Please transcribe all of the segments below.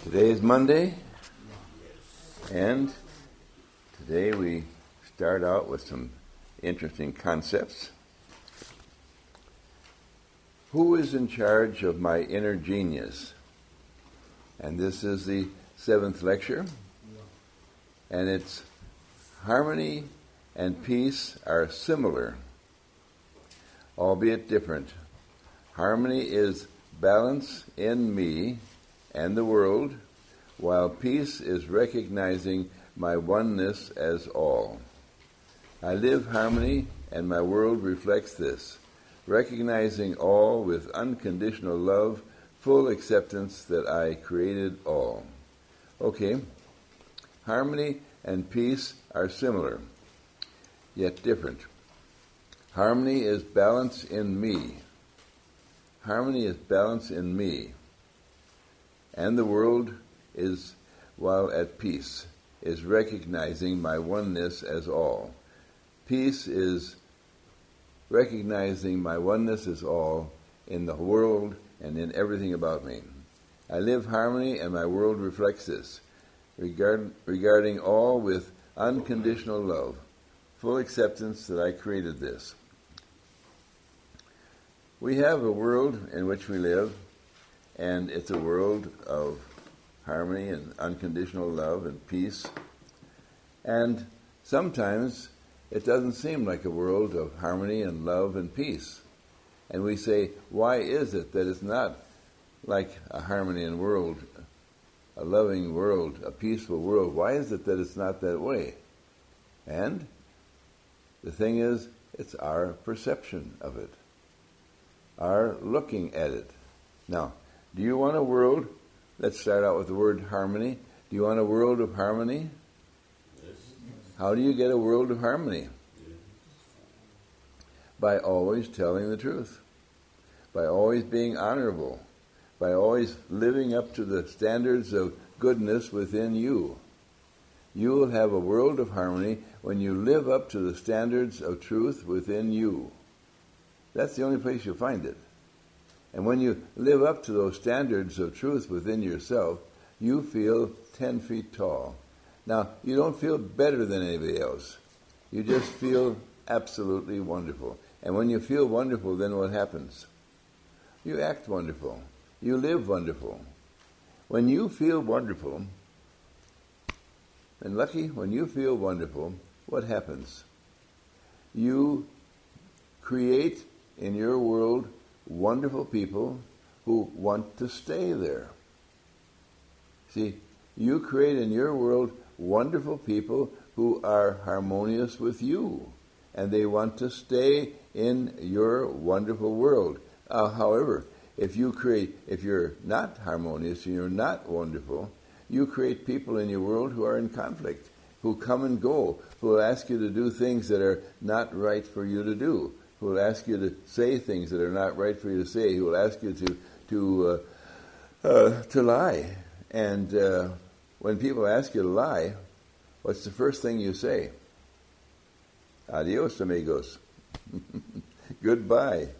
Today is Monday, and today we start out with some interesting concepts. Who is in charge of my inner genius? And this is the 7th lecture, and it's harmony and peace are similar, albeit different. Harmony is balance in me and the world, while peace is recognizing my oneness as all. I live harmony, and my world reflects this, recognizing all with unconditional love, full acceptance that I created all. Okay, harmony and peace are similar, yet different. Harmony is balance in me. Harmony is balance in me. And the world is, while at peace, is recognizing my oneness as all. Peace is recognizing my oneness as all in the world and in everything about me. I live harmony, and my world reflects this, regarding all with unconditional love, full acceptance that I created this. We have a world in which we live, and it's a world of harmony and unconditional love and peace. And sometimes it doesn't seem like a world of harmony and love and peace. And we say, why is it that it's not like a harmony and world, a loving world, a peaceful world? Why is it that it's not that way? And the thing is, it's our perception of it, our looking at it. Now, do you want a world? Let's start out with the word harmony. Do you want a world of harmony? Yes. How do you get a world of harmony? Yes. By always telling the truth, by always being honorable, by always living up to the standards of goodness within you. You will have a world of harmony when you live up to the standards of truth within you. That's the only place you'll find it. And when you live up to those standards of truth within yourself, you feel 10 feet tall. Now, you don't feel better than anybody else. You just feel absolutely wonderful. And when you feel wonderful, then what happens? You act wonderful. You live wonderful. When you feel wonderful, and lucky, when you feel wonderful, what happens? You create in your world wonderful people who want to stay there. See, you create in your world wonderful people who are harmonious with you, and they want to stay in your wonderful world. However, if you're not harmonious and you're not wonderful, you create people in your world who are in conflict, who come and go, who will ask you to do things that are not right for you to do, who will ask you to say things that are not right for you to say, who will ask you to lie. And when people ask you to lie, what's the first thing you say? Adios, amigos. Goodbye.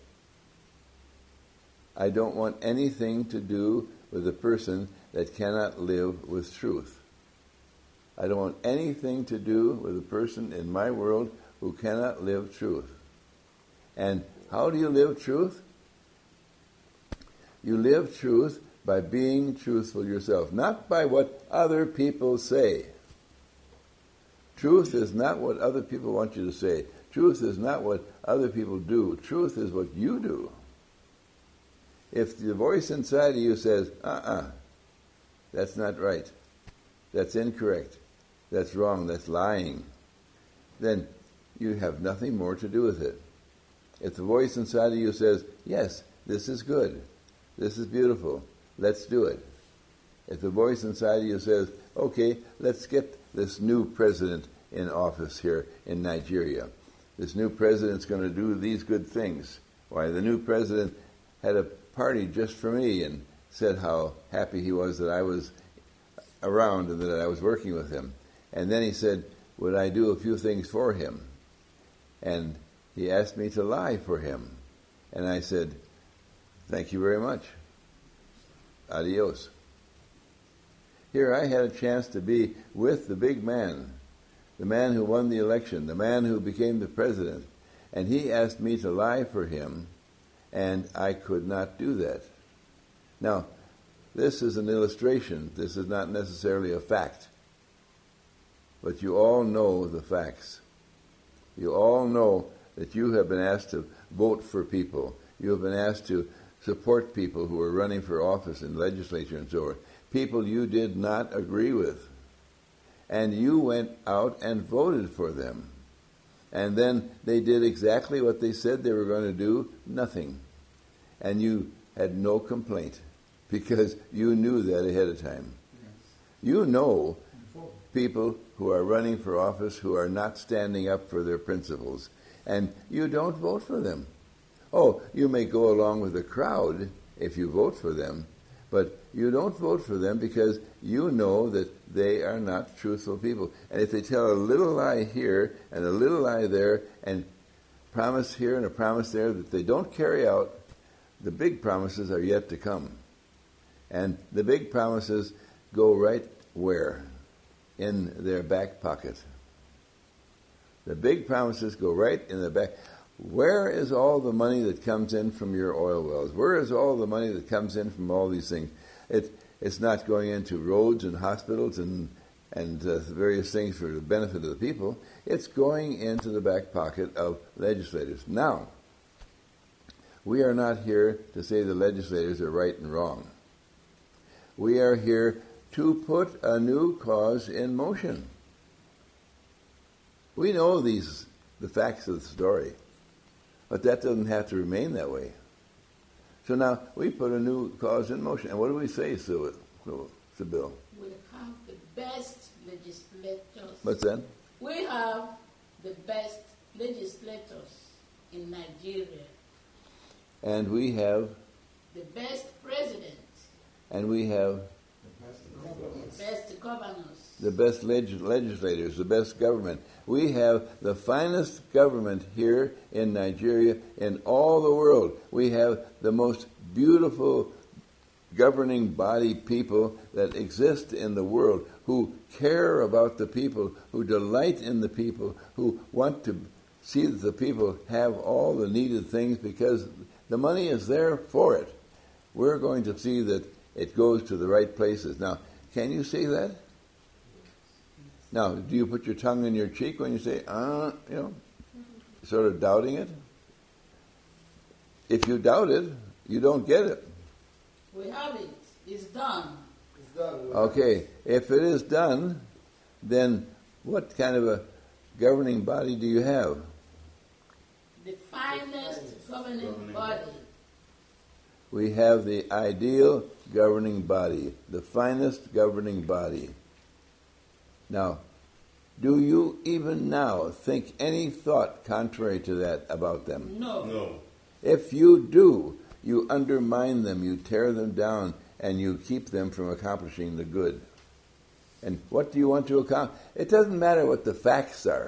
I don't want anything to do with a person that cannot live with truth. I don't want anything to do with a person in my world who cannot live truth. And how do you live truth? You live truth by being truthful yourself, not by what other people say. Truth is not what other people want you to say. Truth is not what other people do. Truth is what you do. If the voice inside of you says, that's not right, that's incorrect, that's wrong, that's lying, then you have nothing more to do with it. If the voice inside of you says, yes, this is good, this is beautiful, let's do it. If the voice inside of you says, okay, let's get this new president in office here in Nigeria. This new president's going to do these good things. Why, the new president had a party just for me and said how happy he was that I was around and that I was working with him. And then he said, would I do a few things for him? And he asked me to lie for him. And I said, thank you very much. Adios. here I had a chance to be with the big man, the man who won the election, the man who became the president, and he asked me to lie for him, and I could not do that. Now, this is an illustration. This is not necessarily a fact. But you all know the facts. You all know that you have been asked to vote for people. You have been asked to support people who are running for office in the legislature and so on. People you did not agree with. And you went out and voted for them. And then they did exactly what they said they were going to do, nothing. And you had no complaint because you knew that ahead of time. Yes. You know people who are running for office who are not standing up for their principles, and you don't vote for them. Oh, you may go along with the crowd if you vote for them, but you don't vote for them because you know that they are not truthful people. And if they tell a little lie here and a little lie there and promise here and a promise there that they don't carry out, the big promises are yet to come. And the big promises go right where? In their back pocket. The big promises go right in the back. Where is all the money that comes in from your oil wells? Where is all the money that comes in from all these things? It's not going into roads and hospitals and various things for the benefit of the people. It's going into the back pocket of legislators. Now, we are not here to say the legislators are right and wrong. We are here to put a new cause in motion. We know the facts of the story, but that doesn't have to remain that way. So now we put a new cause in motion. And what do we say, Sybil? We have the best legislators. What's that? We have the best legislators in Nigeria. And we have the best president. And we have the best governors. The best legislators, the best government. We have the finest government here in Nigeria in all the world. We have the most beautiful governing body people that exist in the world, who care about the people, who delight in the people, who want to see that the people have all the needed things because the money is there for it. We're going to see that it goes to the right places. Now, can you see that? Now, do you put your tongue in your cheek when you say, sort of doubting it? If you doubt it, you don't get it. We have it. It's done. It's done. Okay, if it is done, then what kind of a governing body do you have? The finest governing body. We have the ideal governing body, the finest governing body. Now, do you even now think any thought contrary to that about them? No. If you do, you undermine them, you tear them down, and you keep them from accomplishing the good. And what do you want to accomplish? It doesn't matter what the facts are.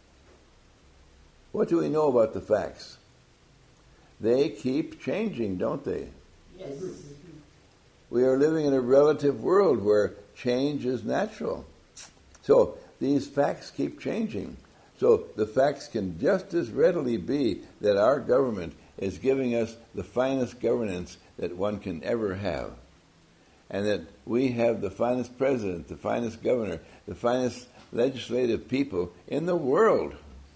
What do we know about the facts? They keep changing, don't they? Yes. We are living in a relative world where change is natural. So these facts keep changing. So the facts can just as readily be that our government is giving us the finest governance that one can ever have. And that we have the finest president, the finest governor, the finest legislative people in the world.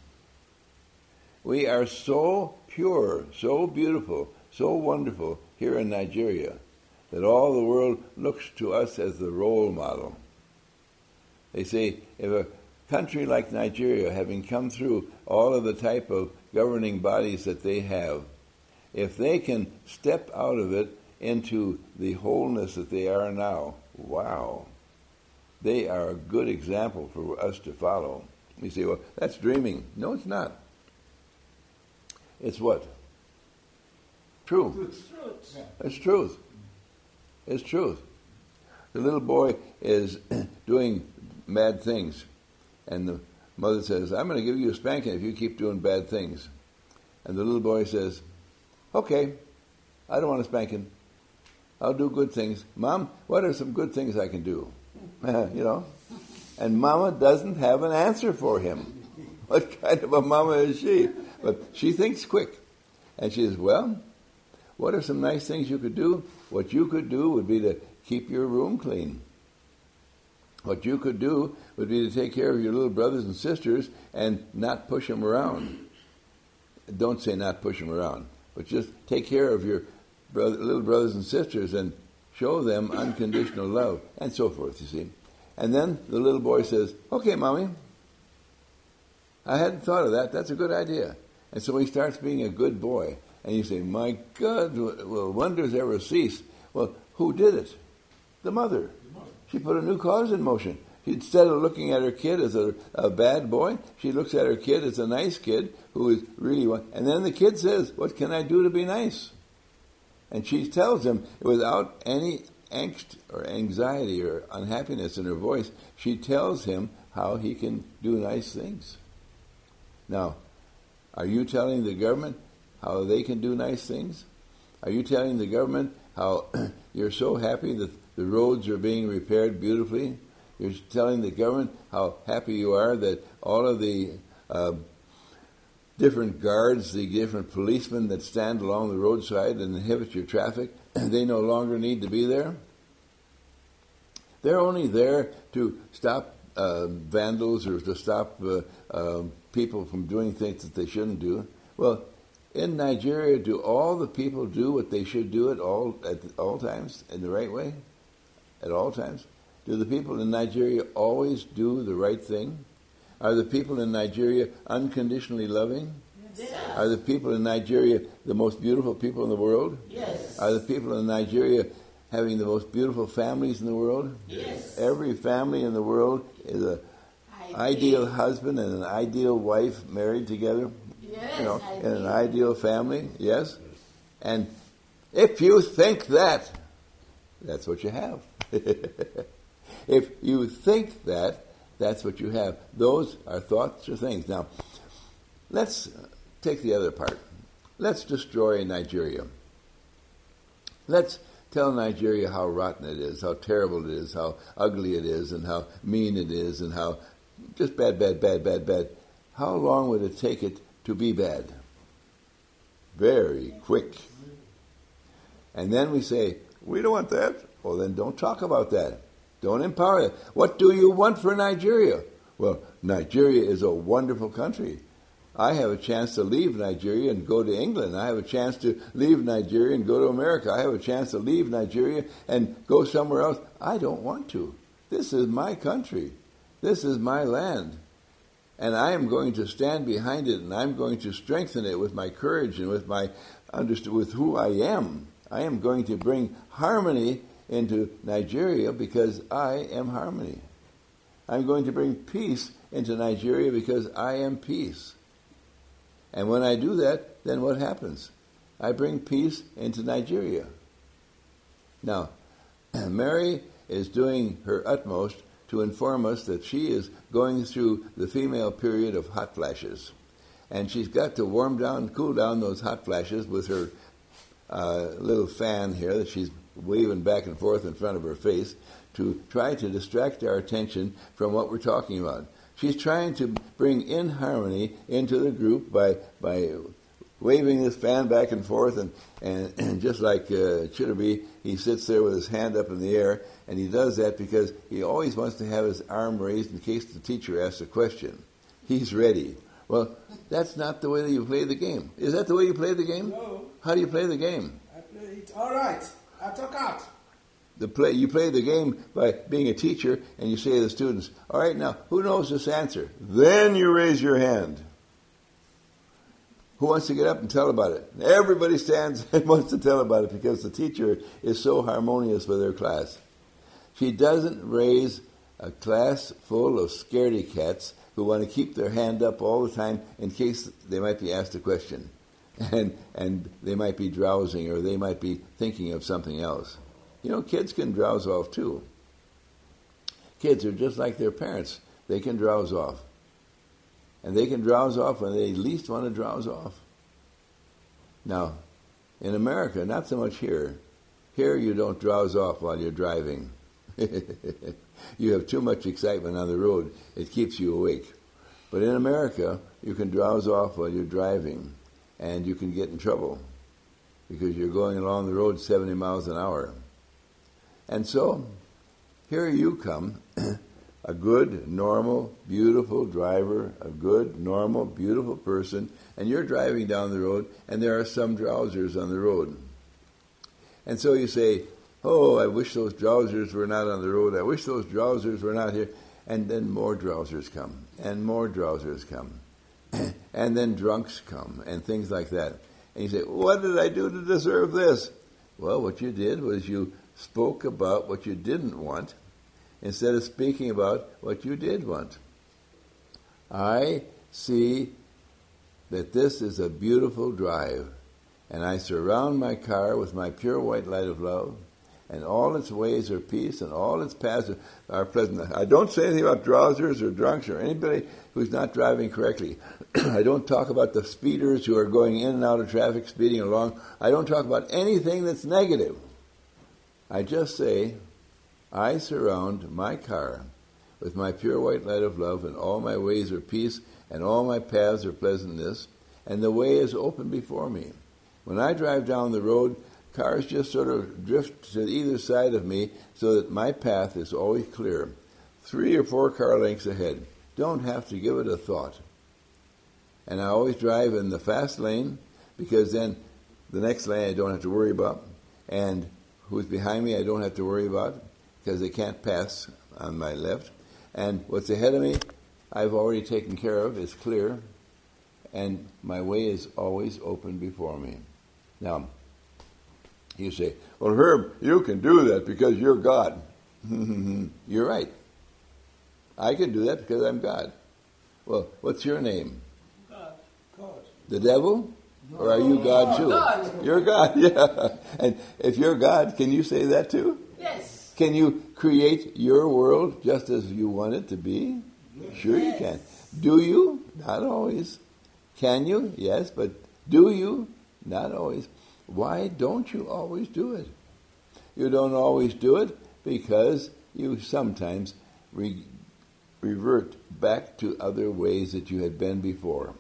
We are so pure, so beautiful, so wonderful here in Nigeria that all the world looks to us as the role model. They say, if a country like Nigeria, having come through all of the type of governing bodies that they have, if they can step out of it into the wholeness that they are now, wow, they are a good example for us to follow. You say, well, that's dreaming. No, it's not. It's what? True. It's truth. It's truth. It's truth. The little boy is doing bad things, and the mother says, I'm going to give you a spanking if you keep doing bad things. And the little boy says, okay, I don't want a spanking. I'll do good things. Mom, what are some good things I can do? And Mama doesn't have an answer for him. What kind of a mama is she? But she thinks quick. And she says, well, what are some nice things you could do? What you could do would be to keep your room clean. What you could do would be to take care of your little brothers and sisters and not push them around. Don't say not push them around, but just take care of your little brothers and sisters and show them unconditional love, and so forth, you see. And then the little boy says, okay, Mommy, I hadn't thought of that. That's a good idea. And so he starts being a good boy. And you say, my God, will wonders ever cease? Well, who did it? The mother. She put a new cause in motion. Instead of looking at her kid as a bad boy, she looks at her kid as a nice kid who is really one. And then the kid says, what can I do to be nice? And she tells him, without any angst or anxiety or unhappiness in her voice, she tells him how he can do nice things. Now, are you telling the government how they can do nice things? Are you telling the government how you're so happy that the roads are being repaired beautifully? You're telling the government how happy you are that all of the different guards, the different policemen that stand along the roadside and inhibit your traffic, they no longer need to be there? They're only there to stop vandals or to stop people from doing things that they shouldn't do. Well, in Nigeria, do all the people do what they should do at all times in the right way? At all times? Do the people in Nigeria always do the right thing? Are the people in Nigeria unconditionally loving? Yes. Are the people in Nigeria the most beautiful people in the world? Yes. Are the people in Nigeria having the most beautiful families in the world? Yes. Every family in the world is an ideal husband and an ideal wife married together. Yes, in an ideal family. Yes. And if you think that, that's what you have. If you think that, that's what you have. Those are thoughts or things. Now, let's take the other part. Let's destroy Nigeria. Let's tell Nigeria how rotten it is, how terrible it is, how ugly it is, and how mean it is, and how just bad, bad, bad, bad, bad. How long would it take it to be bad? Very quick. And then we say, we don't want that. Well, then don't talk about that. Don't empower it. What do you want for Nigeria? Well, Nigeria is a wonderful country. I have a chance to leave Nigeria and go to England. I have a chance to leave Nigeria and go to America. I have a chance to leave Nigeria and go somewhere else. I don't want to. This is my country. This is my land. And I am going to stand behind it, and I'm going to strengthen it with my courage and with with who I am. I am going to bring harmony into Nigeria because I am harmony. I'm going to bring peace into Nigeria because I am peace. And when I do that, then what happens? I bring peace into Nigeria. Now, Mary is doing her utmost to inform us that she is going through the female period of hot flashes. And she's got to cool down those hot flashes with her little fan here that she's waving back and forth in front of her face to try to distract our attention from what we're talking about. She's trying to bring in harmony into the group by waving this fan back and forth, and just like Chitterby, he sits there with his hand up in the air, and he does that because he always wants to have his arm raised in case the teacher asks a question. He's ready. Well, that's not the way that you play the game. Is that the way you play the game? No. How do you play the game? I play it all right. I talk out. You play the game by being a teacher, and you say to the students, all right, now, who knows this answer? Then you raise your hand. Who wants to get up and tell about it? Everybody stands and wants to tell about it because the teacher is so harmonious with her class. She doesn't raise a class full of scaredy cats who want to keep their hand up all the time in case they might be asked a question. And they might be drowsing or they might be thinking of something else. You know, kids can drowse off too. Kids are just like their parents. They can drowse off. And they can drowse off when they least want to drowse off. Now, in America, not so much here. Here you don't drowse off while you're driving. You have too much excitement on the road. It keeps you awake. But in America, you can drowse off while you're driving, and you can get in trouble because you're going along the road 70 miles an hour. And so, here you come, a good, normal, beautiful driver, a good, normal, beautiful person, and you're driving down the road, and there are some drowsers on the road. And so you say, oh, I wish those drowsers were not on the road. I wish those drowsers were not here. And then more drowsers come, and more drowsers come. And then drunks come, and things like that. And you say, what did I do to deserve this? Well, what you did was you spoke about what you didn't want instead of speaking about what you did want. I see that this is a beautiful drive, and I surround my car with my pure white light of love, and all its ways are peace, and all its paths are pleasant. I don't say anything about drowsers or drunks or anybody who's not driving correctly. I don't talk about the speeders who are going in and out of traffic, speeding along. I don't talk about anything that's negative. I just say, I surround my car with my pure white light of love, and all my ways are peace, and all my paths are pleasantness, and the way is open before me. When I drive down the road, cars just sort of drift to either side of me so that my path is always clear. 3 or 4 car lengths ahead. Don't have to give it a thought. And I always drive in the fast lane because then the next lane I don't have to worry about. And who's behind me I don't have to worry about because they can't pass on my left. And what's ahead of me I've already taken care of. It's clear. And my way is always open before me. Now, you say, well, Herb, you can do that because you're God. You're right. I can do that because I'm God. Well, what's your name? God. The devil? No. Or are you God too? God. You're God, yeah. And if you're God, can you say that too? Yes. Can you create your world just as you want it to be? Yes. Sure you can. Do you? Not always. Can you? Yes, but do you? Not always. Why don't you always do it? You don't always do it because you sometimes revert back to other ways that you had been before.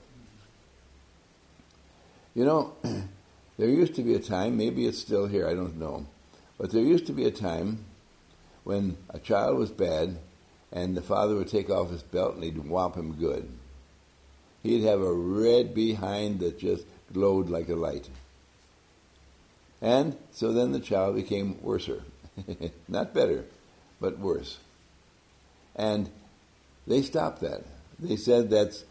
You know, there used to be a time, maybe it's still here, I don't know, but there used to be a time when a child was bad and the father would take off his belt and he'd whomp him good. He'd have a red behind that just glowed like a light. And so then the child became worser. Not better, but worse. And they stopped that. They said that's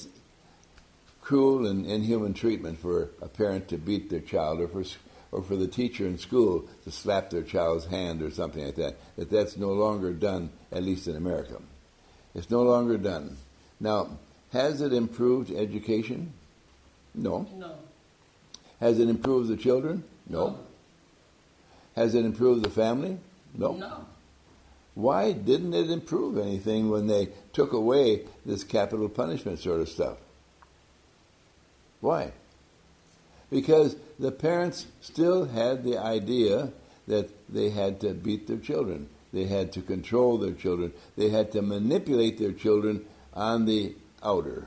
cruel and inhuman treatment for a parent to beat their child, or for the teacher in school to slap their child's hand or something like that. That's no longer done, at least in America. It's no longer done. Now, has it improved education? No. No. Has it improved the children? No. Has it improved the family? No. No. Why didn't it improve anything when they took away this capital punishment sort of stuff? Why? Because the parents still had the idea that they had to beat their children. They had to control their children. They had to manipulate their children on the outer.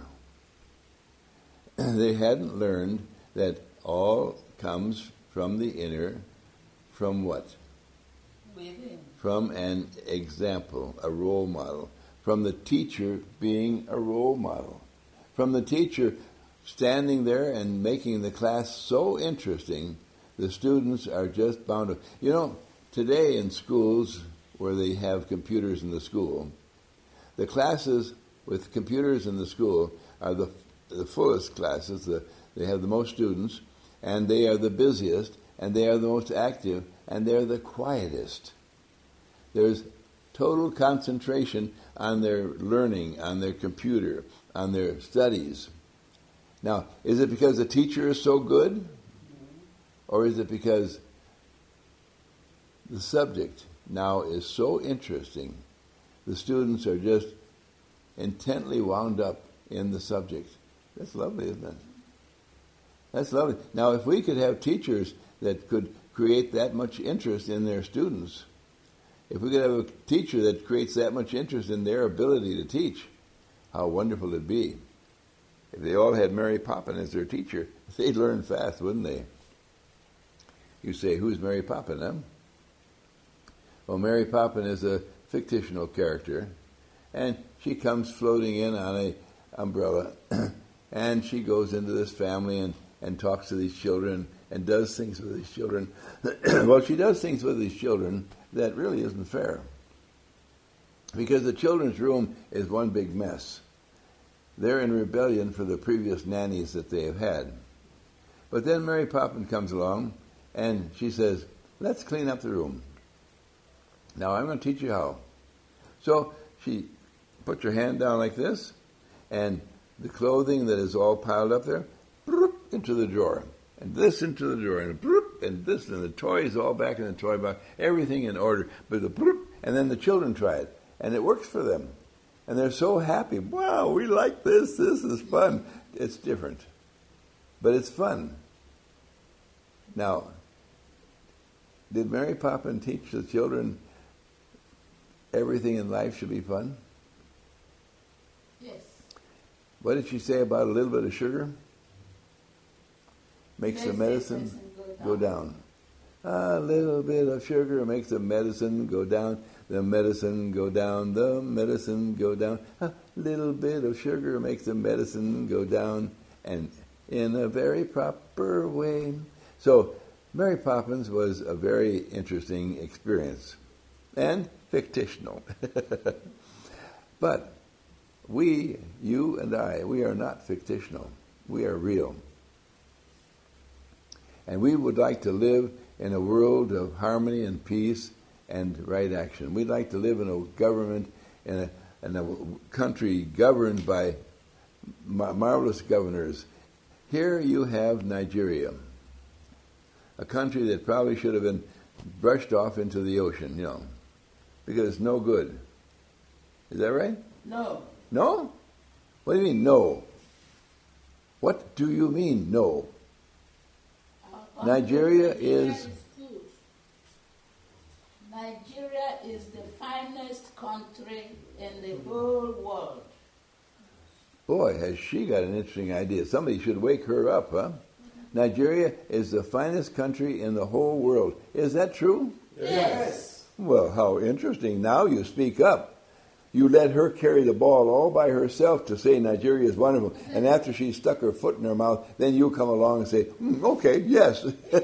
They hadn't learned that all comes from the inner, from what? Within. From an example, a role model. From the teacher being a role model. From the teacher standing there and making the class so interesting, the students are just bound to... You know, today in schools where they have computers in the school, the classes with computers in the school are the fullest classes. They have the most students, and they are the busiest, and they are the most active, and they're the quietest. There's total concentration on their learning, on their computer, on their studies. Now, is it because the teacher is so good? Or is it because the subject now is so interesting, the students are just intently wound up in the subject? That's lovely, isn't it? That's lovely. Now, if we could have teachers that could create that much interest in their students, If we could have a teacher that creates that much interest in their ability to teach, how wonderful it'd be. If they all had Mary Poppin as their teacher, they'd learn fast, wouldn't they? You say, who's Mary Poppin, huh? Well, Mary Poppin is a fictional character, and she comes floating in on a umbrella, and she goes into this family and talks to these children and does things with these children. Well, she does things with these children that really isn't fair, because the children's room is one big mess. They're in rebellion for the previous nannies that they have had. But then Mary Poppin comes along, and she says, let's clean up the room. Now I'm going to teach you how. So she puts her hand down like this, and the clothing that is all piled up there, into the drawer, and this into the drawer, and this, and the toys all back in the toy box, everything in order. But and then the children try it, and it works for them. And they're so happy. Wow, we like this. This is fun. It's different, but it's fun. Now, did Mary Poppin teach the children everything in life should be fun? Yes. What did she say about a little bit of sugar? Makes the medicine go down. A little bit of sugar makes the medicine go down. The medicine go down. The medicine go down. A little bit of sugar makes the medicine go down, and in a very proper way. So Mary Poppins was a very interesting experience, and fictional. But we, you and I, we are not fictional. We are real. And we would like to live in a world of harmony and peace and right action. We'd like to live in a government, in a country governed by marvelous governors. Here you have Nigeria, a country that probably should have been brushed off into the ocean, because it's no good. Is that right? No. No? What do you mean, no? What do you mean, no? Nigeria is... good. Nigeria is the finest country in the whole world. Boy, has she got an interesting idea. Somebody should wake her up, huh? Nigeria is the finest country in the whole world. Is that true? Yes. Well, how interesting. Now you speak up. You let her carry the ball all by herself to say Nigeria is wonderful. And after she stuck her foot in her mouth, then you come along and say, okay, yes.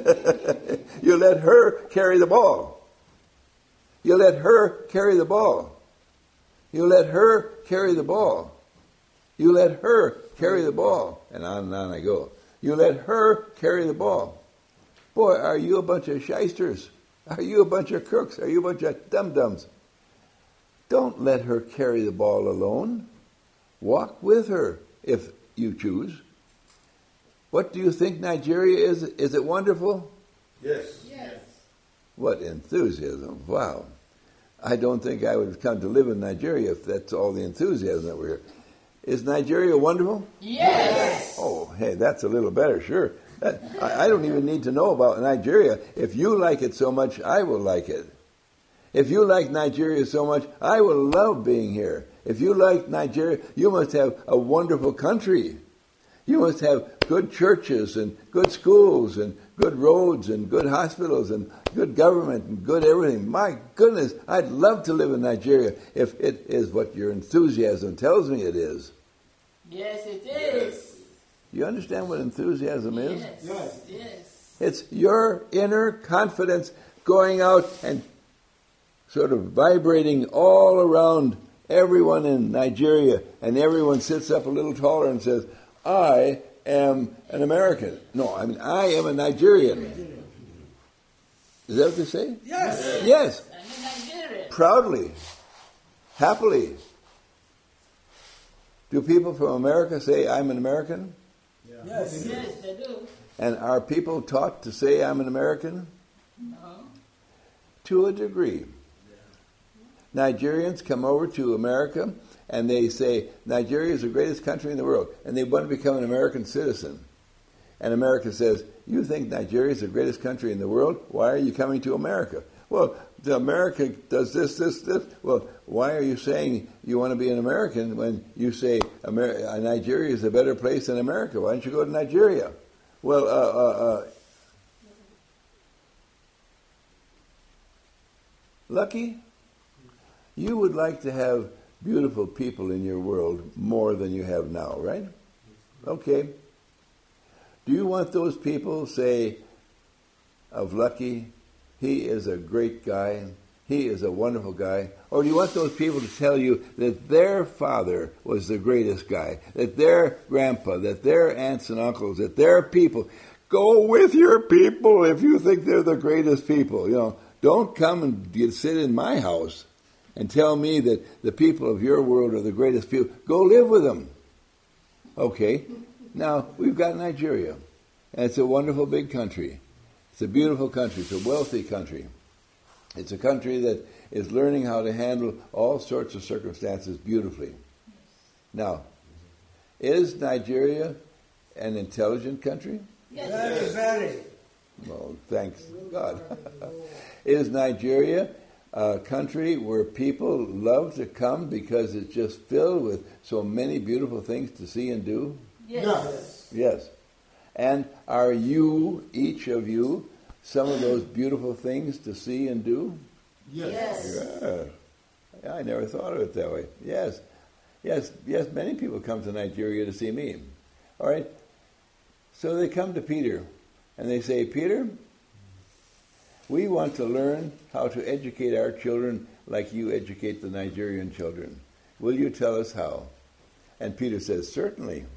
You let her carry the ball. You let her carry the ball. You let her carry the ball. You let her carry the ball. And on I go. You let her carry the ball. Boy, are you a bunch of shysters? Are you a bunch of crooks? Are you a bunch of dum-dums? Don't let her carry the ball alone. Walk with her, if you choose. What do you think Nigeria is? Is it wonderful? Yes. Yes. What enthusiasm. Wow. I don't think I would come to live in Nigeria if that's all the enthusiasm that we're here. Is Nigeria wonderful? Yes. Oh, hey, that's a little better, sure. I don't even need to know about Nigeria. If you like it so much, I will like it. If you like Nigeria so much, I will love being here. If you like Nigeria, you must have a wonderful country. You must have good churches and good schools and good roads and good hospitals and good government and good everything. My goodness, I'd love to live in Nigeria if it is what your enthusiasm tells me it is. Yes, it is. You understand what enthusiasm is? Yes. Yes. It's your inner confidence going out and sort of vibrating all around everyone in Nigeria, and everyone sits up a little taller and says, I am an American. No, I am a Nigerian. Is that what they say? Yes. Yes. I'm a Nigerian. Proudly. Happily. Do people from America say, I'm an American? Yes. Yes, they do. And are people taught to say, I'm an American? No. To a degree. Nigerians come over to America and they say, Nigeria is the greatest country in the world, and they want to become an American citizen. And America says, you think Nigeria is the greatest country in the world? Why are you coming to America? Well, America does this. Well, why are you saying you want to be an American when you say Nigeria is a better place than America? Why don't you go to Nigeria? Well, Lucky, you would like to have beautiful people in your world more than you have now, right? Okay. Do you want those people say of Lucky, he is a great guy, he is a wonderful guy? Or do you want those people to tell you that their father was the greatest guy, that their grandpa, that their aunts and uncles, that their people? Go with your people if you think they're the greatest people. You know, don't come and sit in my house and tell me that the people of your world are the greatest people. Go live with them. Okay. Now, we've got Nigeria, and it's a wonderful big country. It's a beautiful country. It's a wealthy country. It's a country that is learning how to handle all sorts of circumstances beautifully. Now, is Nigeria an intelligent country? Yes. Very. Well, thanks God. Is Nigeria a country where people love to come because it's just filled with so many beautiful things to see and do? Yes. Yes. And are you, each of you, some of those beautiful things to see and do? Yes. Yeah. I never thought of it that way. Yes. Yes, many people come to Nigeria to see me. All right? So they come to Peter and they say, Peter, we want to learn how to educate our children like you educate the Nigerian children. Will you tell us how? And Peter says, certainly.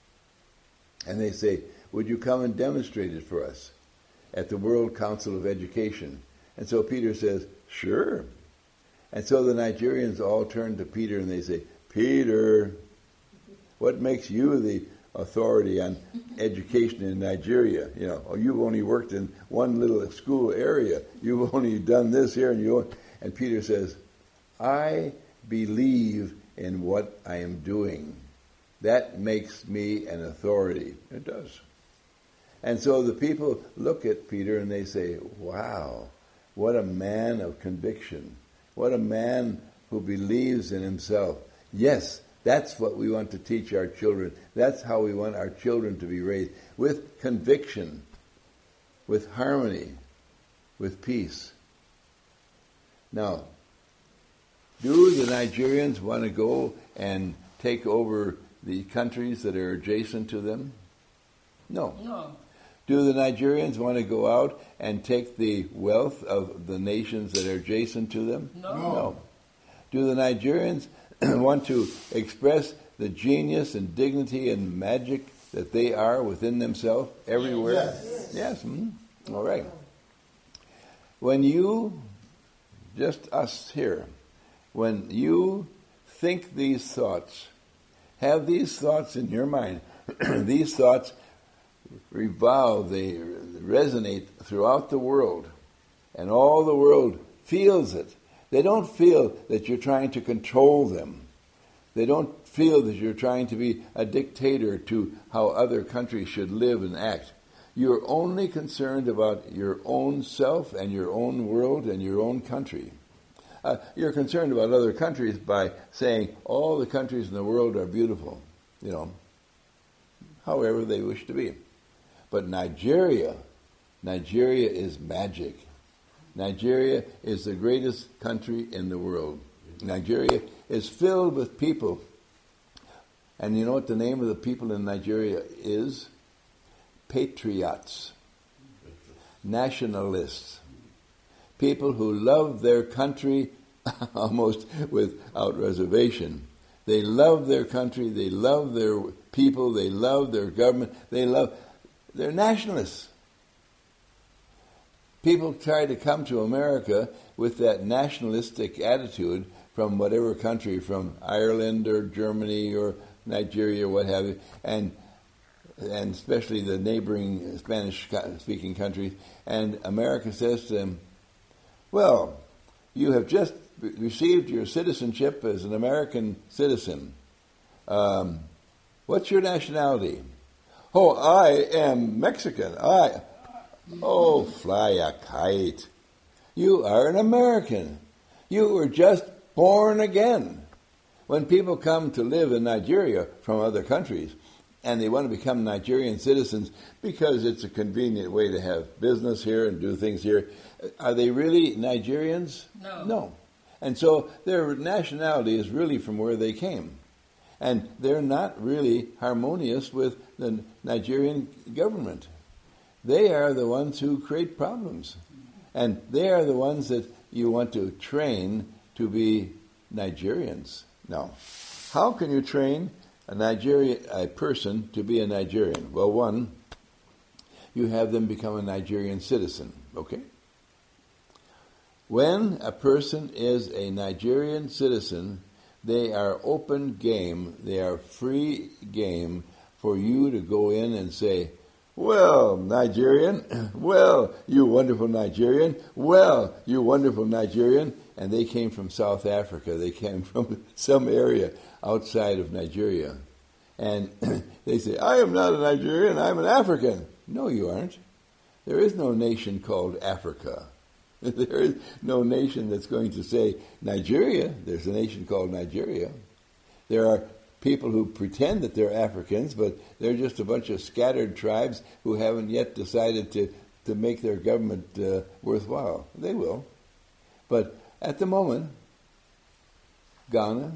And they say, would you come and demonstrate it for us at the World Council of Education? And so Peter says, sure. And so the Nigerians all turn to Peter and they say, Peter, what makes you the authority on education in Nigeria? You know, you've only worked in one little school area. You've only done this here, and Peter says, I believe in what I am doing. That makes me an authority. It does. And so the people look at Peter and they say, wow, what a man of conviction. What a man who believes in himself. Yes, that's what we want to teach our children. That's how we want our children to be raised. With conviction, with harmony, with peace. Now, do the Nigerians want to go and take over the countries that are adjacent to them? No. Do the Nigerians want to go out and take the wealth of the nations that are adjacent to them? No. Do the Nigerians want to express the genius and dignity and magic that they are within themselves everywhere? Yes. Mm-hmm. All right. When you, just us here, when you think these thoughts, have these thoughts in your mind, these thoughts revolve, they resonate throughout the world, and all the world feels it. They don't feel that you're trying to control them. They don't feel that you're trying to be a dictator to how other countries should live and act. You're only concerned about your own self and your own world and your own country. You're concerned about other countries by saying all the countries in the world are beautiful, however they wish to be. But Nigeria is magic. Nigeria is the greatest country in the world. Nigeria is filled with people. And you know what the name of the people in Nigeria is? Patriots. Nationalists. People who love their country almost without reservation. They love their country, they love their people, they love their government, they're nationalists. People try to come to America with that nationalistic attitude from whatever country, from Ireland or Germany or Nigeria or what have you, and especially the neighboring Spanish-speaking countries. And America says to them, well, you have just received your citizenship as an American citizen. What's your nationality? Oh, I am Mexican. Oh, fly a kite. You are an American. You were just born again. When people come to live in Nigeria from other countries, and they want to become Nigerian citizens because it's a convenient way to have business here and do things here, are they really Nigerians? No. And so their nationality is really from where they came. And they're not really harmonious with the Nigerian government. They are the ones who create problems. And they are the ones that you want to train to be Nigerians. Now, how can you train a person to be a Nigerian? Well, one, you have them become a Nigerian citizen, okay? When a person is a Nigerian citizen, they are open game, they are free game for you to go in and say, well, Nigerian, well, you wonderful Nigerian, well, you wonderful Nigerian. And they came from South Africa. They came from some area outside of Nigeria. And they say, I am not a Nigerian, I'm an African. No, you aren't. There is no nation called Africa. There is no nation that's going to say Nigeria. There's a nation called Nigeria. There are people who pretend that they're Africans, but they're just a bunch of scattered tribes who haven't yet decided to make their government worthwhile. They will. But at the moment, Ghana,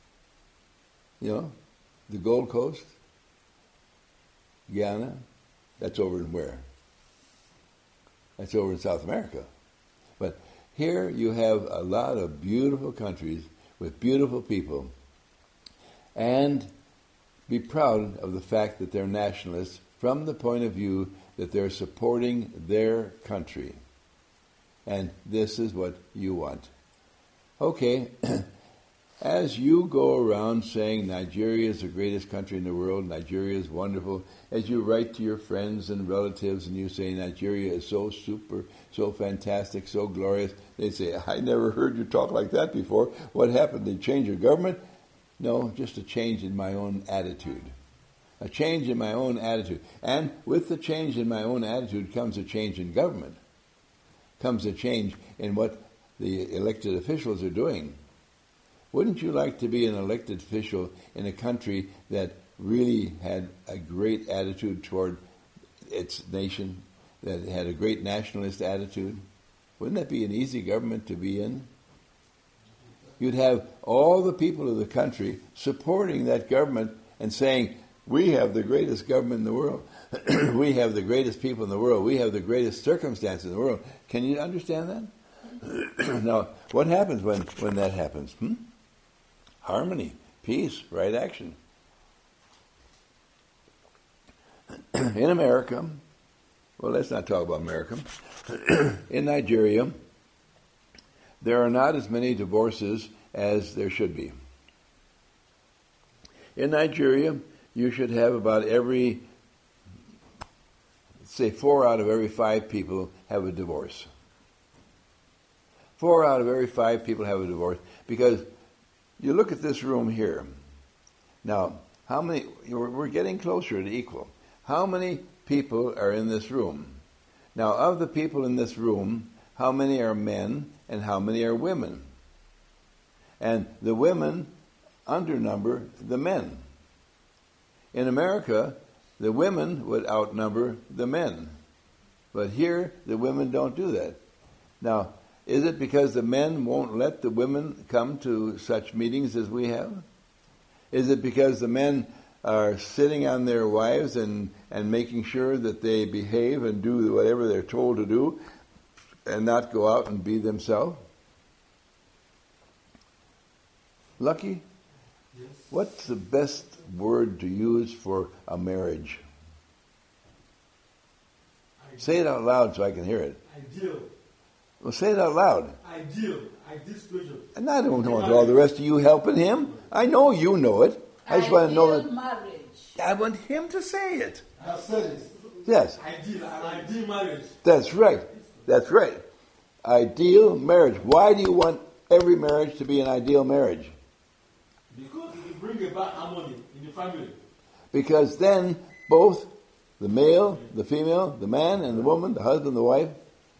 the Gold Coast, Guyana, that's over in where? That's over in South America. But here you have a lot of beautiful countries with beautiful people. And be proud of the fact that they're nationalists from the point of view that they're supporting their country. And this is what you want. Okay, as you go around saying Nigeria is the greatest country in the world, Nigeria is wonderful, as you write to your friends and relatives and you say Nigeria is so super, so fantastic, so glorious, they say, I never heard you talk like that before. What happened? Did you change your government? No, just a change in my own attitude. A change in my own attitude. And with the change in my own attitude comes a change in government. Comes a change in what the elected officials are doing. Wouldn't you like to be an elected official in a country that really had a great attitude toward its nation, that had a great nationalist attitude? Wouldn't that be an easy government to be in? You'd have all the people of the country supporting that government and saying, we have the greatest government in the world. We have the greatest people in the world. We have the greatest circumstances in the world. Can you understand that? Now, what happens when that happens? Harmony, peace, right action. In America, well, let's not talk about America. In Nigeria, there are not as many divorces as there should be. In Nigeria, you should have about say 4 out of every 5 people have a divorce. 4 out of every 5 people have a divorce, because you look at this room here. Now, how many? We're getting closer to equal. How many people are in this room? Now, of the people in this room, how many are men and how many are women? And the women undernumber the men. In America, the women would outnumber the men. But here, the women don't do that. Now, is it because the men won't let the women come to such meetings as we have? Is it because the men are sitting on their wives and making sure that they behave and do whatever they're told to do and not go out and be themselves? Lucky? Yes. What's the best word to use for a marriage? Say it out loud so I can hear it. Ideal. Well, say it out loud. Ideal situation. And I don't want all the rest of you helping him. I know you know it. I just want to know that. Marriage. I want him to say it. I have said it. Yes. Ideal marriage. That's right. That's right. Ideal marriage. Why do you want every marriage to be an ideal marriage? Because it will bring about harmony in the family. Because then both the male, the female, the man and the woman, the husband, the wife,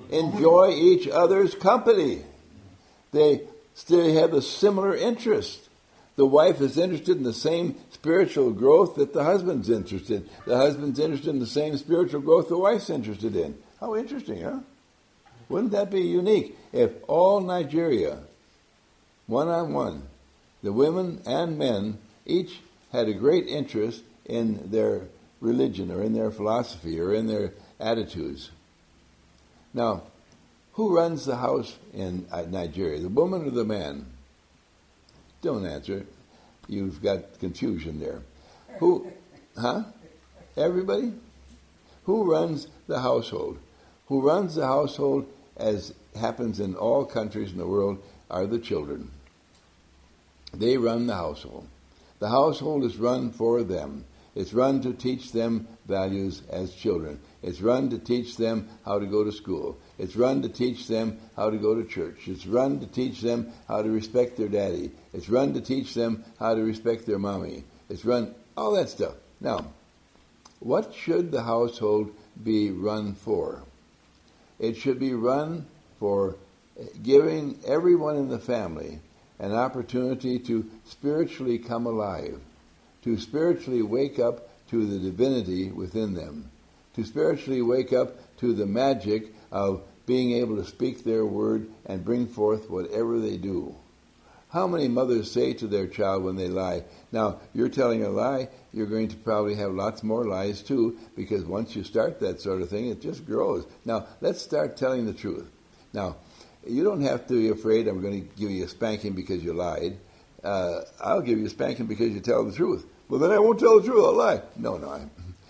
enjoy each other's company. They still have a similar interest. The wife is interested in the same spiritual growth that the husband's interested. The husband's interested in the same spiritual growth the wife's interested in. How interesting, huh? Wouldn't that be unique if all Nigeria, one-on-one, the women and men, each had a great interest in their religion or in their philosophy or in their attitudes. Now, who runs the house in Nigeria, the woman or the man? Don't answer. You've got confusion there. Who? Huh? Everybody? Who runs the household? Who runs the household, as happens in all countries in the world, are the children. They run the household. The household is run for them. It's run to teach them values as children. It's run to teach them how to go to school. It's run to teach them how to go to church. It's run to teach them how to respect their daddy. It's run to teach them how to respect their mommy. It's run, all that stuff. Now, what should the household be run for? It should be run for giving everyone in the family an opportunity to spiritually come alive, to spiritually wake up to the divinity within them, to spiritually wake up to the magic of being able to speak their word and bring forth whatever they do. How many mothers say to their child when they lie, now, you're telling a lie, you're going to probably have lots more lies too, because once you start that sort of thing, it just grows. Now, let's start telling the truth. Now, you don't have to be afraid I'm going to give you a spanking because you lied. I'll give you a spanking because you tell the truth. Well, then I won't tell the truth, I'll lie. No.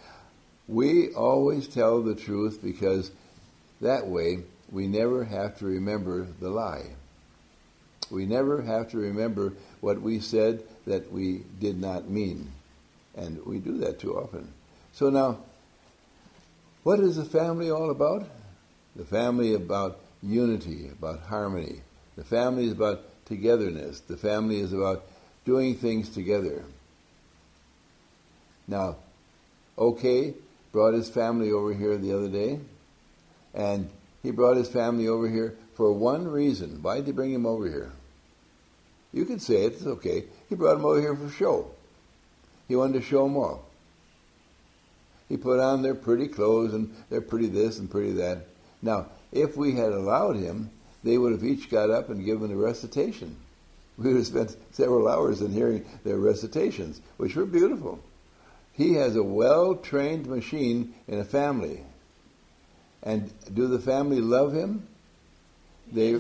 We always tell the truth because that way we never have to remember the lie. We never have to remember what we said that we did not mean. And we do that too often. So now, what is the family all about? The family about unity, about harmony. The family is about togetherness. The family is about doing things together. Now, OK brought his family over here the other day, and he brought his family over here for one reason. Why did he bring him over here? You can say it, it's okay. He brought him over here for show. He wanted to show them off. He put on their pretty clothes and their pretty this and pretty that. Now, if we had allowed him, they would have each got up and given a recitation. We would have spent several hours in hearing their recitations, which were beautiful. He has a well-trained machine in a family. And do the family love him? They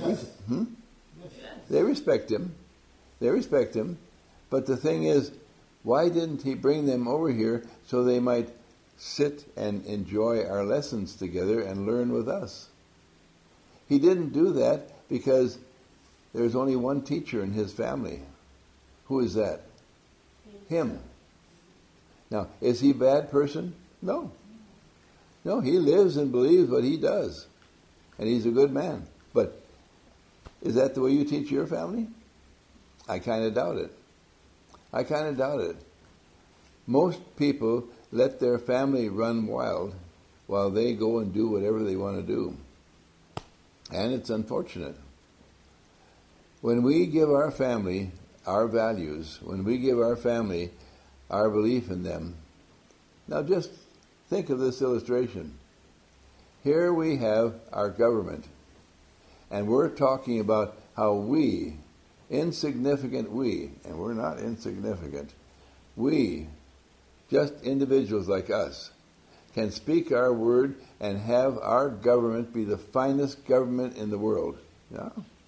respect him. They respect him. But the thing is, why didn't he bring them over here so they might sit and enjoy our lessons together and learn with us? He didn't do that because there's only one teacher in his family. Who is that? Him. Now, is he a bad person? No. No, he lives and believes what he does. And he's a good man. But is that the way you teach your family? I kind of doubt it. Most people let their family run wild while they go and do whatever they want to do. And it's unfortunate. When we give our family our values, when we give our family our belief in them, now just think of this illustration. Here we have our government, and we're talking about how we, insignificant we, and we're not insignificant, we, just individuals like us, can speak our word and have our government be the finest government in the world. Yeah?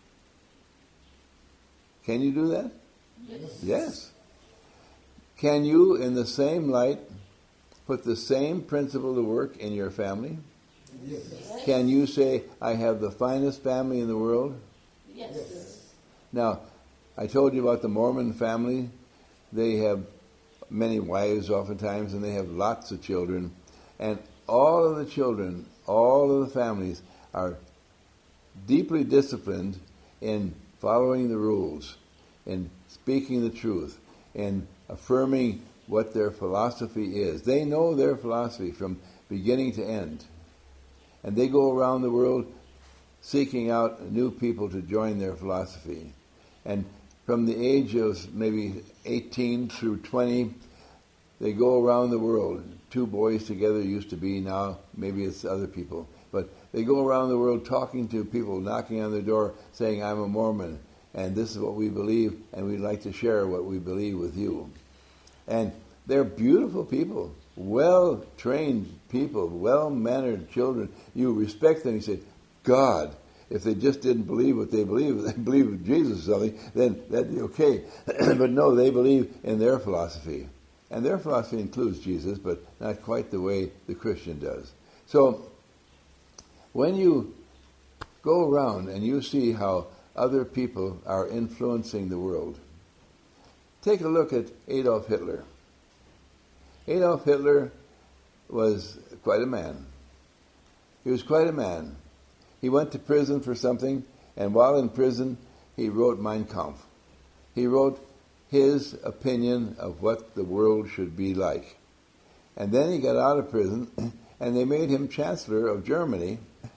Can you do that? Yes. Can you, in the same light, put the same principle to work in your family? Yes. Can you say, I have the finest family in the world? Yes. Now, I told you about the Mormon family. They have many wives oftentimes, and they have lots of children. And all of the children, all of the families are deeply disciplined in following the rules, in speaking the truth, in affirming what their philosophy is. They know their philosophy from beginning to end. And they go around the world seeking out new people to join their philosophy. And from the age of maybe 18 through 20, they go around the world. Two boys together used to be, now maybe it's other people. But they go around the world talking to people, knocking on their door, saying, I'm a Mormon, and this is what we believe, and we'd like to share what we believe with you. And they're beautiful people, well-trained people, well-mannered children. You respect them. You say, God, if they just didn't believe what they believe in Jesus or something, then that'd be okay. But no, they believe in their philosophy. And their philosophy includes Jesus, but not quite the way the Christian does. So, when you go around and you see how other people are influencing the world, take a look at Adolf Hitler. Adolf Hitler was quite a man. He was quite a man. He went to prison for something, and while in prison, he wrote Mein Kampf. He wrote his opinion of what the world should be like. And then he got out of prison, and they made him Chancellor of Germany.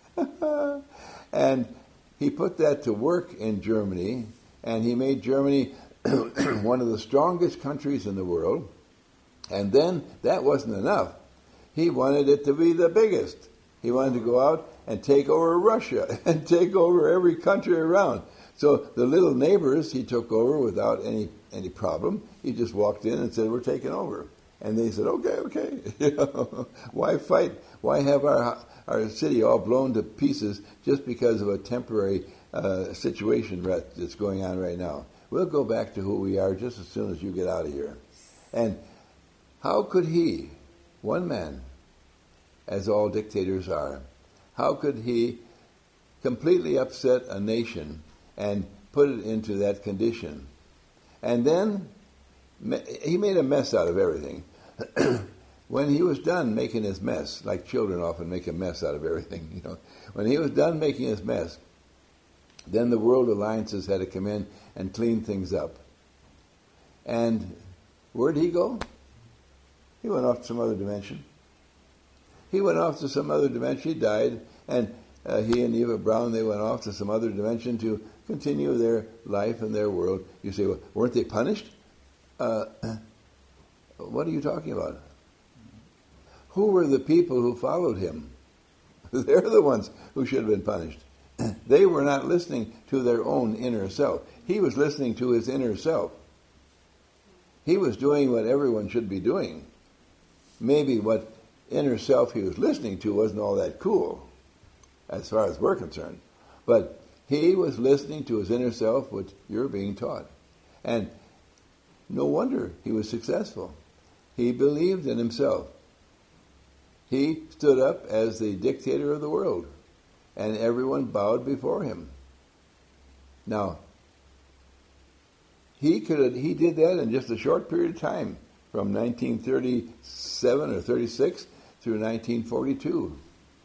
And he put that to work in Germany, and he made Germany one of the strongest countries in the world. And then that wasn't enough. He wanted it to be the biggest. He wanted to go out and take over Russia and take over every country around. So the little neighbors he took over without any problem. He just walked in and said, we're taking over. And they said, okay. Why fight? Why have our city all blown to pieces just because of a temporary situation that's going on right now? We'll go back to who we are just as soon as you get out of here. And how could he, one man, as all dictators are, how could he completely upset a nation and put it into that condition? And then he made a mess out of everything. When he was done making his mess, like children often make a mess out of everything, when he was done making his mess, then the world alliances had to come in and clean things up. And where'd he go? He went off to some other dimension. He went off to some other dimension. He died, and he and Eva Braun, they went off to some other dimension to continue their life and their world. You say, well, weren't they punished? What are you talking about? Who were the people who followed him? They're the ones who should have been punished. They were not listening to their own inner self. He was listening to his inner self. He was doing what everyone should be doing. Maybe what inner self he was listening to wasn't all that cool, as far as we're concerned. But he was listening to his inner self, which you're being taught. And no wonder he was successful. He believed in himself. He stood up as the dictator of the world, and everyone bowed before him. Now, he did that in just a short period of time, from 1937 or 36 through 1942.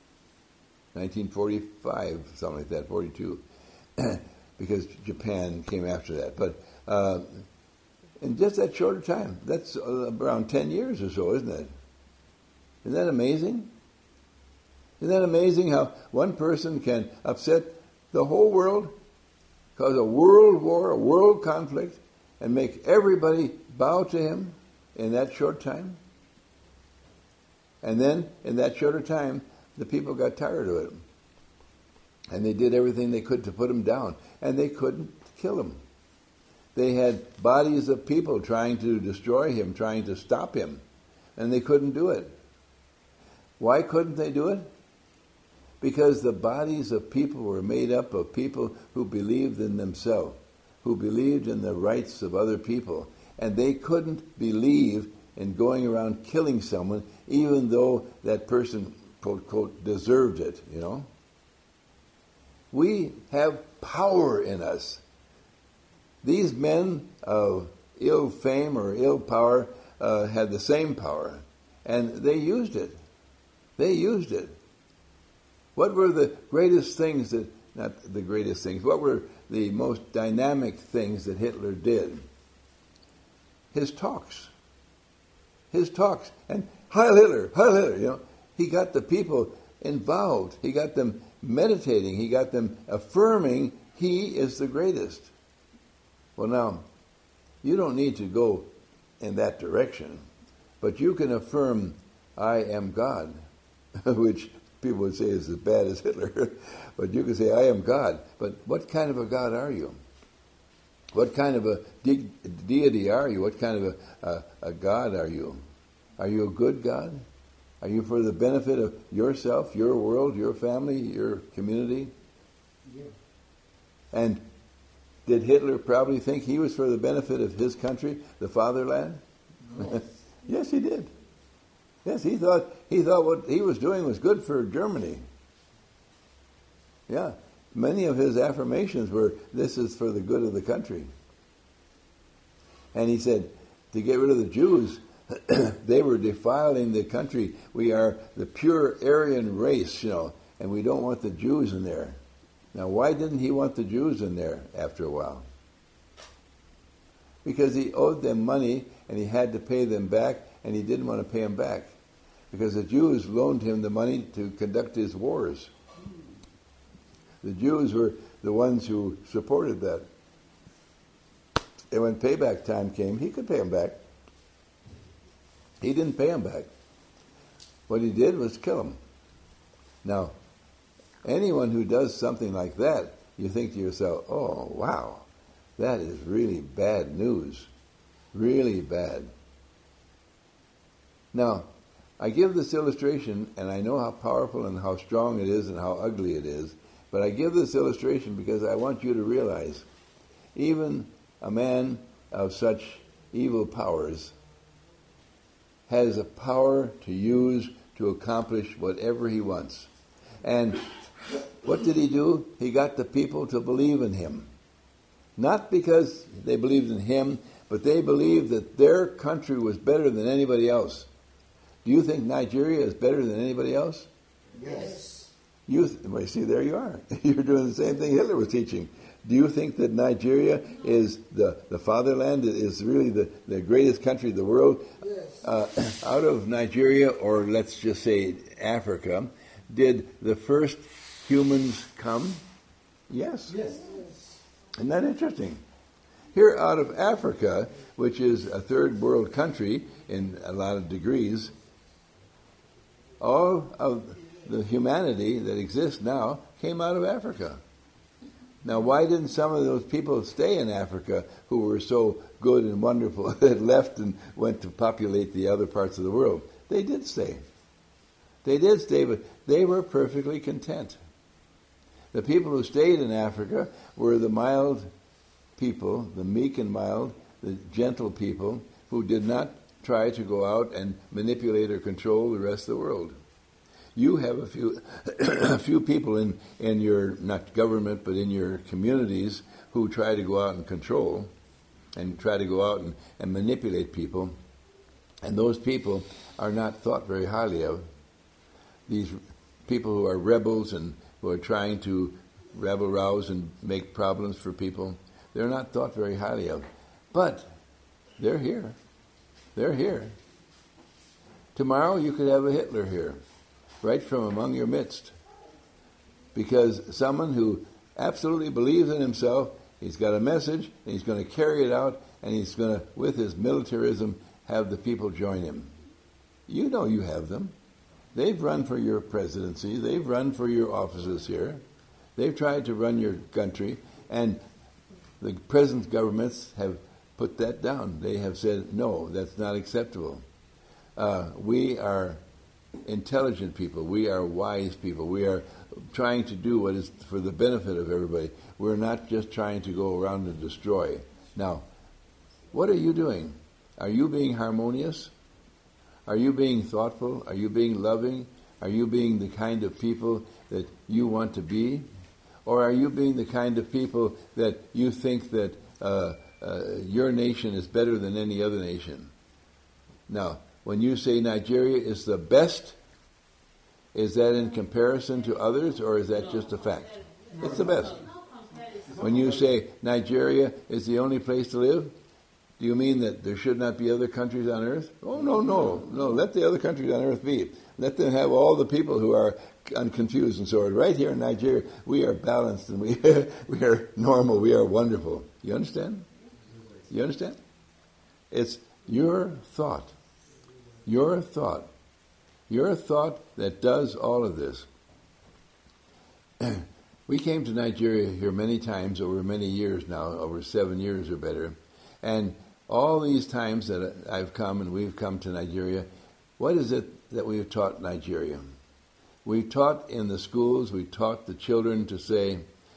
1945, something like that, 42, because Japan came after that. But in just that shorter time, that's around 10 years or so, isn't it? Isn't that amazing? Isn't that amazing how one person can upset the whole world, cause a world war, a world conflict, and make everybody bow to him in that short time? And then, in that shorter time, the people got tired of it. And they did everything they could to put him down. And they couldn't kill him. They had bodies of people trying to destroy him, trying to stop him. And they couldn't do it. Why couldn't they do it? Because the bodies of people were made up of people who believed in themselves, who believed in the rights of other people. And they couldn't believe in going around killing someone, even though that person, quote, quote, deserved it, We have power in us. These men of ill fame or ill power had the same power, and they used it. They used it. What were the greatest things not the greatest things, what were the most dynamic things that Hitler did? His talks. And Heil Hitler, Heil Hitler, He got the people involved. He got them meditating. He got them affirming he is the greatest. Well, now, you don't need to go in that direction, but you can affirm, I am God, which people would say is as bad as Hitler. But you can say, I am God. But what kind of a God are you? What kind of a deity are you? What kind of a God are you? Are you a good God? Are you for the benefit of yourself, your world, your family, your community? Yeah. And did Hitler probably think he was for the benefit of his country, the fatherland? No. Yes, he did. Yes, he thought what he was doing was good for Germany. Yeah. Many of his affirmations were, this is for the good of the country. And he said, to get rid of the Jews, they were defiling the country. We are the pure Aryan race, and we don't want the Jews in there. Now, why didn't he want the Jews in there after a while? Because he owed them money, and he had to pay them back, and he didn't want to pay them back. Because the Jews loaned him the money to conduct his wars. The Jews were the ones who supported that. And when payback time came, he could pay them back. He didn't pay them back. What he did was kill them. Now, anyone who does something like that, you think to yourself, oh, wow, that is really bad news. Really bad. Now, I give this illustration, and I know how powerful and how strong it is and how ugly it is, but I give this illustration because I want you to realize, even a man of such evil powers has a power to use to accomplish whatever he wants. And what did he do? He got the people to believe in him. Not because they believed in him, but they believed that their country was better than anybody else. Do you think Nigeria is better than anybody else? Yes. Well, see, there you are. You're doing the same thing Hitler was teaching. Do you think that Nigeria is the fatherland, is really the greatest country in the world? Yes. Out of Nigeria, or let's just say Africa, did the first humans come? Yes. Yes. Isn't that interesting? Here out of Africa, which is a third world country in a lot of degrees, all of the humanity that exists now came out of Africa. Now, why didn't some of those people stay in Africa who were so good and wonderful that left and went to populate the other parts of the world? They did stay. They did stay, but they were perfectly content. The people who stayed in Africa were the mild people, the meek and mild, the gentle people who did not try to go out and manipulate or control the rest of the world. You have a few people in your, not government, but in your communities who try to go out and control and try to go out and manipulate people. And those people are not thought very highly of. These people who are rebels and who are trying to rabble-rouse and make problems for people, they're not thought very highly of. But they're here. They're here. Tomorrow you could have a Hitler here, right from among your midst. Because someone who absolutely believes in himself, he's got a message, and he's going to carry it out, and he's going to, with his militarism, have the people join him. You know you have them. They've run for your presidency. They've run for your offices here. They've tried to run your country, and the present governments have put that down. They have said, no, that's not acceptable. We are intelligent people. We are wise people. We are trying to do what is for the benefit of everybody. We're not just trying to go around and destroy. Now, what are you doing? Are you being harmonious? Are you being thoughtful? Are you being loving? Are you being the kind of people that you want to be? Or are you being the kind of people that you think that your nation is better than any other nation? Now, when you say Nigeria is the best, is that in comparison to others, or is that just a fact? It's the best. When you say Nigeria is the only place to live, Do you mean that there should not be other countries on earth? Oh, no. Let the other countries on earth be. Let them have all the people who are unconfused and so on. Right here in Nigeria, we are balanced and we are normal. We are wonderful. You understand? You understand? It's your thought. Your thought. Your thought that does all of this. We came to Nigeria here many times over many years now, over 7 years or better. And all these times that I've come and we've come to Nigeria, what is it that we've taught Nigeria? We've taught in the schools, we taught the children to say,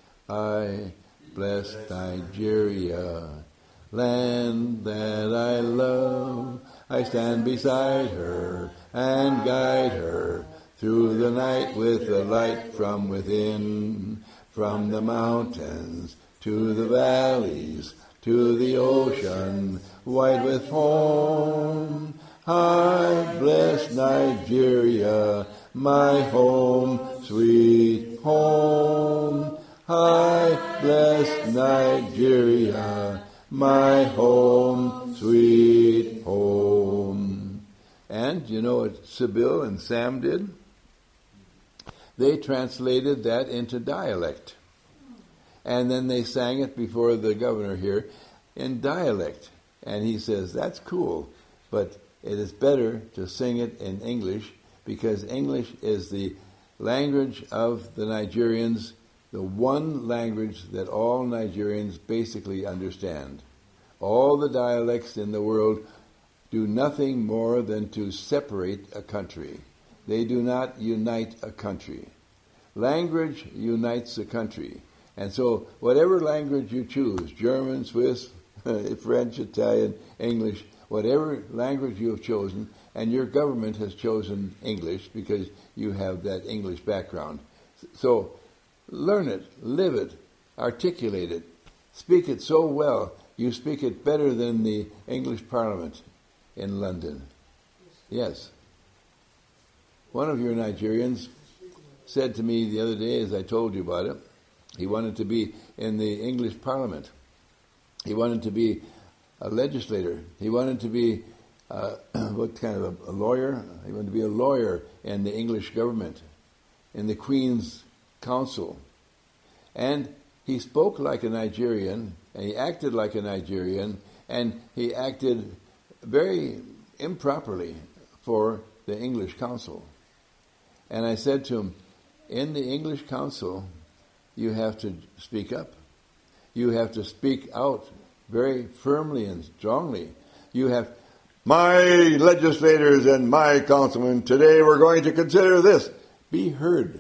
I bless Nigeria, land that I love. I stand beside her and guide her through the night with the light from within, from the mountains to the valleys, to the ocean, white with foam. I bless Nigeria, my home, sweet home. I bless Nigeria, my home, sweet home. And you know what Sybil and Sam did? They translated that into dialect. And then they sang it before the governor here in dialect. And he says, that's cool, but it is better to sing it in English because English is the language of the Nigerians, the one language that all Nigerians basically understand. All the dialects in the world do nothing more than to separate a country. They do not unite a country. Language unites a country. And so whatever language you choose, German, Swiss, French, Italian, English, whatever language you have chosen, and your government has chosen English because you have that English background. So learn it, live it, articulate it, speak it so well, you speak it better than the English Parliament in London. Yes. One of your Nigerians said to me the other day, as I told you about it, he wanted to be in the English Parliament. He wanted to be a legislator. He wanted to be what kind of a lawyer? He wanted to be a lawyer in the English government, in the Queen's Council. And he spoke like a Nigerian, and he acted like a Nigerian, and he acted very improperly for the English Council. And I said to him, in the English Council, you have to speak up. You have to speak out very firmly and strongly. You have, my legislators and my councilmen, today we're going to consider this. Be heard.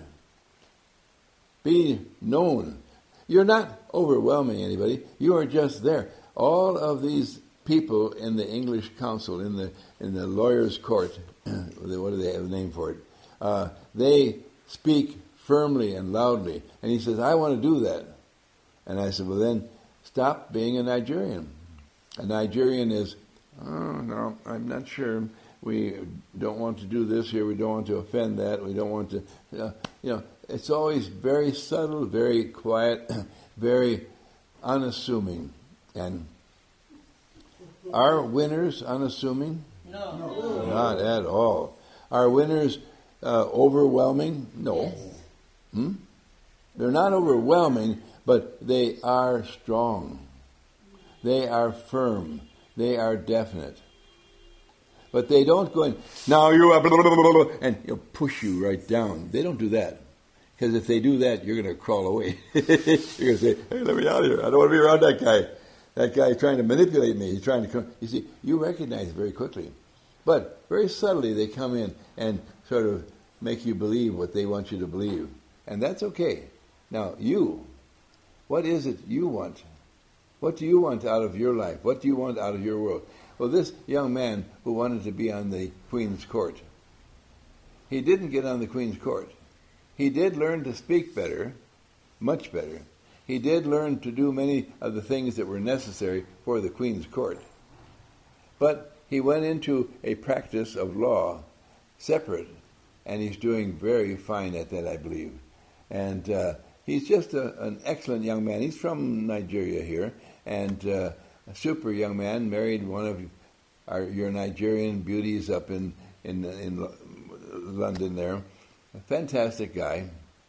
Be known. You're not overwhelming anybody. You are just there. All of these people in the English Council, in the lawyers' court, what do they have a name for it? They speak firmly and loudly. And he says, I want to do that. And I said, well then, stop being a Nigerian. A Nigerian is, oh no, I'm not sure. We don't want to do this here. We don't want to offend that. We don't want to, it's always very subtle, very quiet, very unassuming. And are winners unassuming? No. Not at all. Are winners overwhelming? No. Yes. They're not overwhelming, but they are strong. They are firm. They are definite. But they don't go in, now you are, blah, blah, blah, blah, and push you right down. They don't do that. Because if they do that, you're going to crawl away. You're going to say, hey, let me out of here. I don't want to be around that guy. That guy is trying to manipulate me. He's trying to come. You see, you recognize it very quickly. But very subtly they come in and sort of make you believe what they want you to believe. And that's okay. Now, you, what is it you want? What do you want out of your life? What do you want out of your world? Well, this young man who wanted to be on the Queen's Court, he didn't get on the Queen's Court. He did learn to speak better, much better. He did learn to do many of the things that were necessary for the Queen's Court. But he went into a practice of law separate, and he's doing very fine at that, I believe. And he's just an excellent young man. He's from Nigeria here, and a super young man, married one of your Nigerian beauties up in London there. A fantastic guy.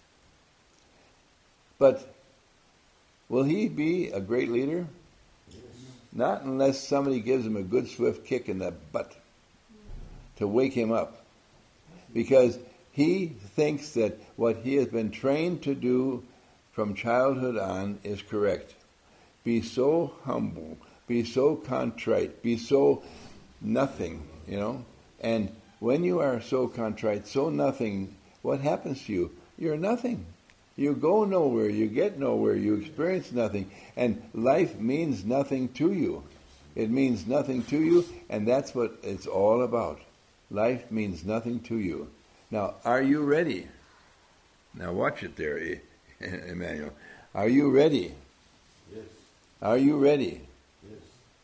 But will he be a great leader? Yes. Not unless somebody gives him a good swift kick in the butt to wake him up. Because he thinks that what he has been trained to do from childhood on is correct. Be so humble, be so contrite, be so nothing, And when you are so contrite, so nothing, what happens to you? You're nothing. You go nowhere, you get nowhere, you experience nothing, and life means nothing to you. It means nothing to you, and that's what it's all about. Life means nothing to you. Now, are you ready? Now watch it there, Emmanuel. Are you ready? Yes. Are you ready? Yes.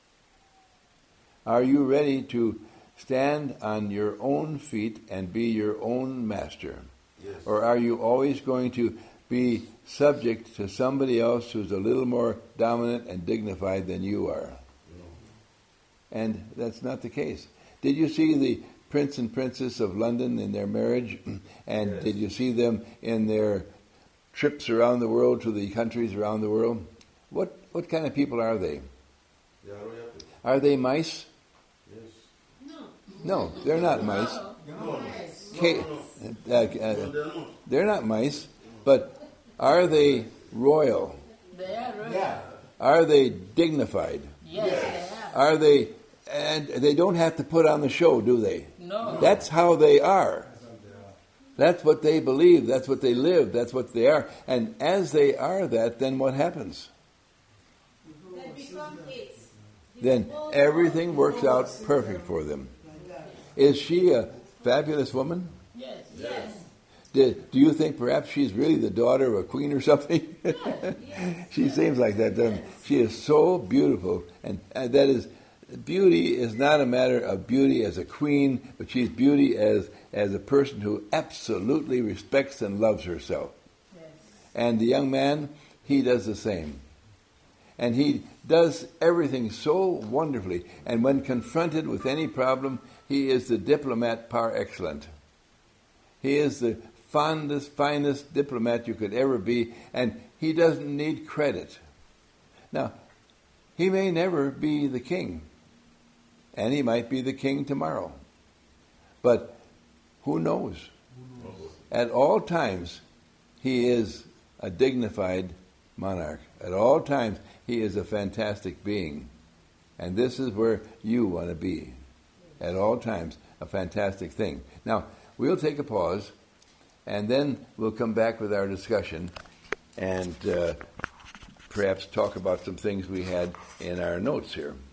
Are you ready to stand on your own feet and be your own master? Yes. Or are you always going to be subject to somebody else who's a little more dominant and dignified than you are? No. And that's not the case. Did you see the Prince and Princess of London in their marriage? And Yes. did you see them in their trips around the world to the countries around the world? What kind of people are they? They are royal people. Are they mice? Yes. No, they're not mice. No. Ca- No, they are not. they're not mice, but are they royal? They are right. Yeah. Are they dignified? Yes, they are. Are they, and they don't have to put on the show, do they? No. That's how they are. That's what they believe, that's what they live, that's what they are. And as they are that, then what happens? They become it. Then everything works out perfect for them. Is she a fabulous woman? Yes. Yes. Do you think perhaps she's really the daughter of a queen or something? She seems like that, doesn't she? She is so beautiful. And that is, beauty is not a matter of beauty as a queen, but she's beauty as a person who absolutely respects and loves herself. Yes. And the young man, he does the same. And he does everything so wonderfully. And when confronted with any problem, he is the diplomat par excellence. He is the finest diplomat you could ever be, and he doesn't need credit. Now, he may never be the king, and he might be the king tomorrow. But who knows? At all times, he is a dignified monarch. At all times, he is a fantastic being. And this is where you want to be. At all times, a fantastic thing. Now, we'll take a pause, and then we'll come back with our discussion and perhaps talk about some things we had in our notes here.